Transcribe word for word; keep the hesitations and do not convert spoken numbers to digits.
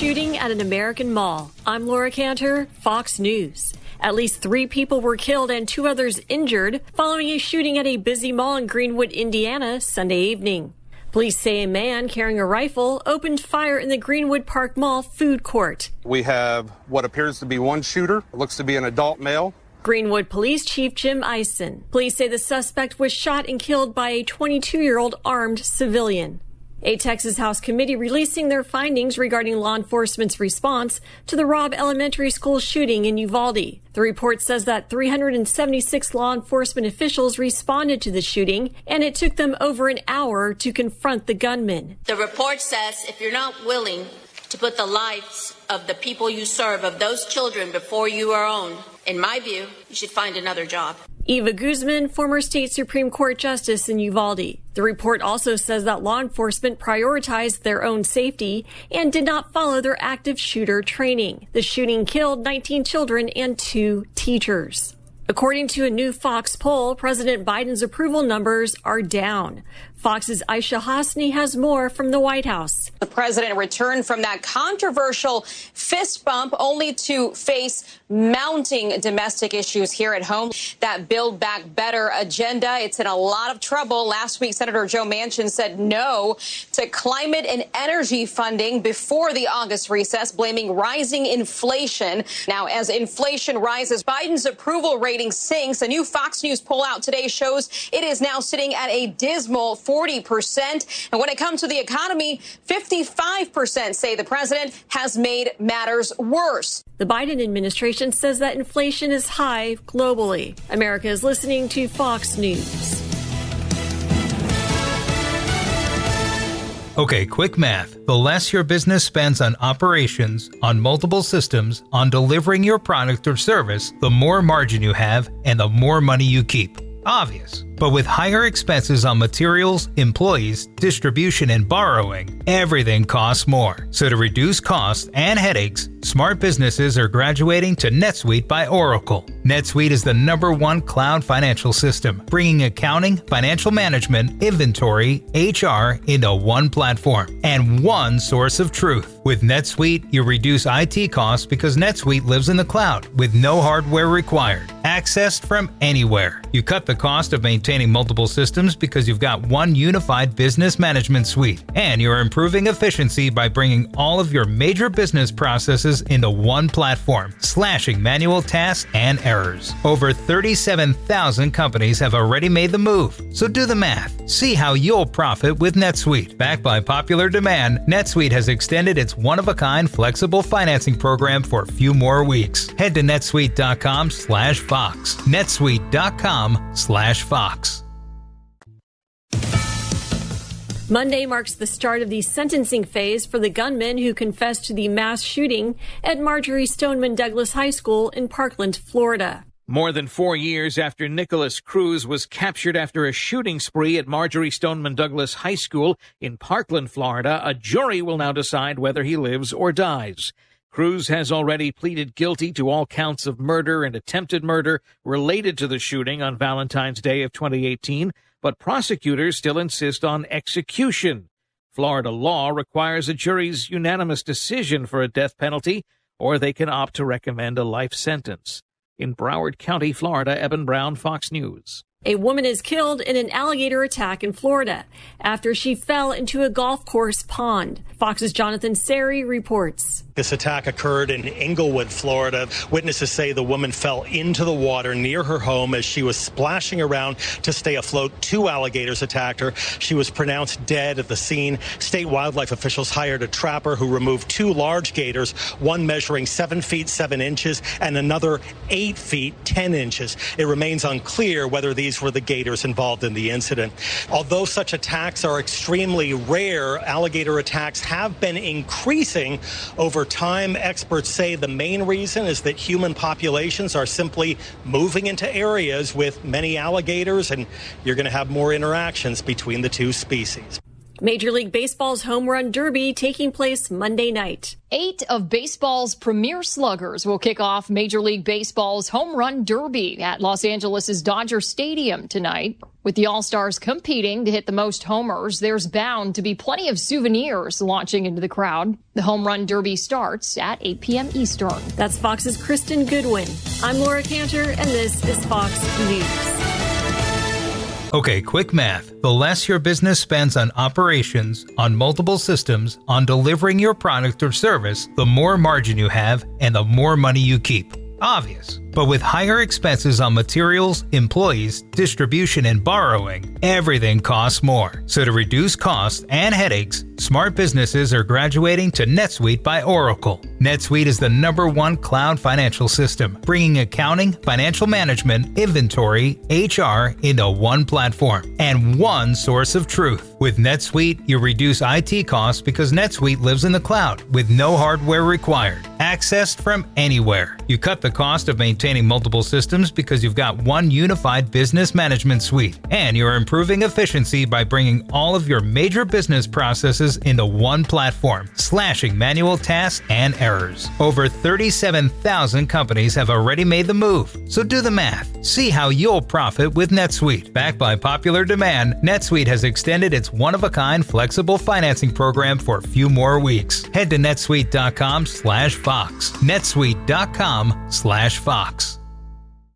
shooting at an American mall. I'm Laura Cantor, Fox News. At least three people were killed and two others injured following a shooting at a busy mall in Greenwood, Indiana, Sunday evening. Police say a man carrying a rifle opened fire in the Greenwood Park Mall food court. We have what appears to be one shooter. It looks to be an adult male. Greenwood Police Chief Jim Eisen. Police say the suspect was shot and killed by a twenty-two-year-old armed civilian. A Texas House committee releasing their findings regarding law enforcement's response to the Robb Elementary School shooting in Uvalde. The report says that three hundred seventy-six law enforcement officials responded to the shooting, and it took them over an hour to confront the gunman. The report says if you're not willing to put the lives of the people you serve, of those children, before your own, in my view, you should find another job. Eva Guzman, former state Supreme Court justice in Uvalde. The report also says that law enforcement prioritized their own safety and did not follow their active shooter training. The shooting killed nineteen children and two teachers. According to a new Fox poll, President Biden's approval numbers are down. Fox's Aisha Hasni has more from the White House. The president returned from that controversial fist bump only to face mounting domestic issues here at home. That Build Back Better agenda, it's in a lot of trouble. Last week, Senator Joe Manchin said no to climate and energy funding before the August recess, blaming rising inflation. Now, as inflation rises, Biden's approval rating sinks. A new Fox News poll out today shows it is now sitting at a dismal forty percent. And when it comes to the economy, fifty-five percent say the president has made matters worse. The Biden administration says that inflation is high globally. America is listening to Fox News. Okay, quick math. The less your business spends on operations, on multiple systems, on delivering your product or service, the more margin you have and the more money you keep. Obvious. But with higher expenses on materials, employees, distribution, and borrowing, everything costs more. So to reduce costs and headaches, smart businesses are graduating to NetSuite by Oracle. NetSuite is the number one cloud financial system, bringing accounting, financial management, inventory, H R into one platform and one source of truth. With NetSuite, you reduce I T costs because NetSuite lives in the cloud with no hardware required, accessed from anywhere. You cut the cost of maintaining multiple systems because you've got one unified business management suite, and you're improving efficiency by bringing all of your major business processes into one platform, slashing manual tasks and errors. Over thirty-seven thousand companies have already made the move, so do the math. See how you'll profit with NetSuite. Backed by popular demand, NetSuite has extended its one-of-a-kind flexible financing program for a few more weeks. Head to netsuite.com slash Fox. netsuite.com slash Fox. Monday marks the start of the sentencing phase for the gunman who confessed to the mass shooting at Marjory Stoneman Douglas High School in Parkland, Florida. More than four years after Nicholas Cruz was captured after a shooting spree at Marjory Stoneman Douglas High School in Parkland, Florida, a jury will now decide whether he lives or dies. Cruz has already pleaded guilty to all counts of murder and attempted murder related to the shooting on Valentine's Day of twenty eighteen, but prosecutors still insist on execution. Florida law requires a jury's unanimous decision for a death penalty, or they can opt to recommend a life sentence. In Broward County, Florida, Eben Brown, Fox News. A woman is killed in an alligator attack in Florida after she fell into a golf course pond. Fox's Jonathan Seri reports. This attack occurred in Englewood, Florida. Witnesses say the woman fell into the water near her home as she was splashing around to stay afloat. Two alligators attacked her. She was pronounced dead at the scene. State wildlife officials hired a trapper who removed two large gators, one measuring seven feet seven inches and another eight feet ten inches. It remains unclear whether these were the gators involved in the incident. Although such attacks are extremely rare, alligator attacks have been increasing over time. Experts say the main reason is that human populations are simply moving into areas with many alligators, and you're going to have more interactions between the two species. Major League Baseball's Home Run Derby taking place Monday night. Eight of baseball's premier sluggers will kick off Major League Baseball's Home Run Derby at Los Angeles' Dodger Stadium tonight. With the All-Stars competing to hit the most homers, there's bound to be plenty of souvenirs launching into the crowd. The Home Run Derby starts at eight p.m. Eastern. That's Fox's Kristen Goodwin. I'm Laura Cantor, and this is Fox News. Okay, quick math. The less your business spends on operations, on multiple systems, on delivering your product or service, the more margin you have and the more money you keep. Obvious. But with higher expenses on materials, employees, distribution, and borrowing, everything costs more. So to reduce costs and headaches, smart businesses are graduating to NetSuite by Oracle. NetSuite is the number one cloud financial system, bringing accounting, financial management, inventory, H R into one platform and one source of truth. With NetSuite, you reduce I T costs because NetSuite lives in the cloud with no hardware required, accessed from anywhere. You cut the cost of maintaining multiple systems because you've got one unified business management suite, and you're improving efficiency by bringing all of your major business processes into one platform, slashing manual tasks and errors. Over thirty-seven thousand companies have already made the move, so do the math. See how you'll profit with NetSuite. Backed by popular demand, NetSuite has extended its one-of-a-kind flexible financing program for a few more weeks. Head to netsuite dot com slash Fox. netsuite dot com slash Fox.